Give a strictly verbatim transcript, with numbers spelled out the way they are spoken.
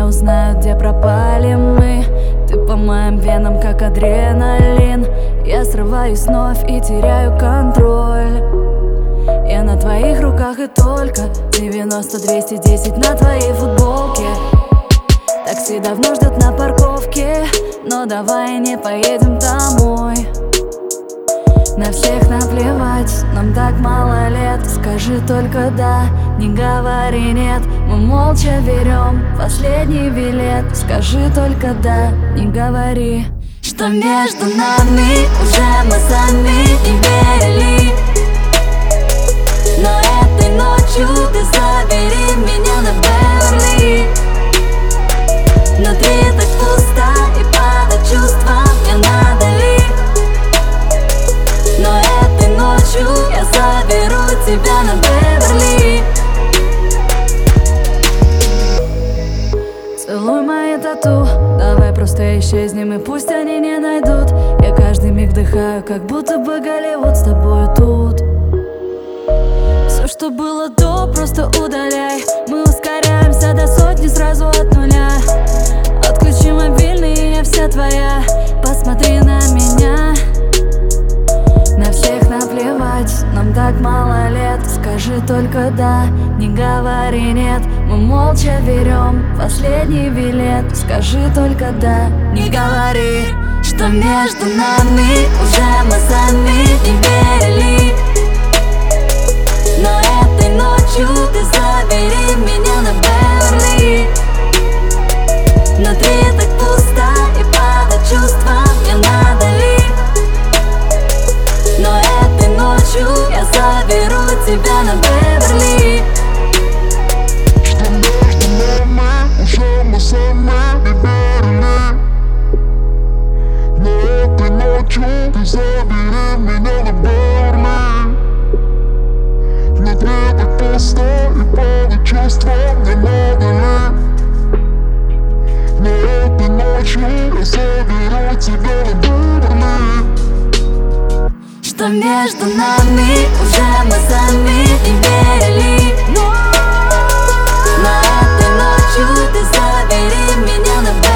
узнают, где пропали мы. Ты по моим венам, как адреналин. Я срываюсь вновь и теряю контроль. Я на твоих руках и только девяносто двести десять на твоей футболке. Такси давно ждет на парковке, но давай не поедем домой. На всех наплевать, нам так мало лет. Скажи только да, не говори нет. Мы молча берем последний билет. Скажи только да, не говори, что между нами уже мы сами не верили. Но этой ночью ты забери меня на Беверли. Внутри так пусто и падать чувства мне надо ли. Но этой ночью я заберу тебя на Беверли. Целуй мои тату, давай просто исчезнем, и пусть они не найдут. Я каждый миг вдыхаю, как будто бы Голливуд с тобой тут. Все, что было до, просто удаляй. Мы ускоряемся до сотни сразу от нуля. Отключи мобильный, и я вся твоя. Посмотри на меня. На всех наплевать, нам так мало лет. Скажи только да, не говори нет. Мы молча берем последний билет. Скажи только да, не говори, что между нами уже мы сами не верили. Но этой ночью ты забери меня на Беверли. Внутри так пусто и падать чувства мне надо ли. Но этой ночью я заберу тебя на Беверли. Что между нами уже мы сами не верили. Но этой ночью ты забери меня на Беверли. Внутри так пусто и падать чувства мне надо ли. Но этой ночью я заберу тебя на Беверли. Что между нами уже мы сами не верили. Но этой ночью ты забери меня на Беверли.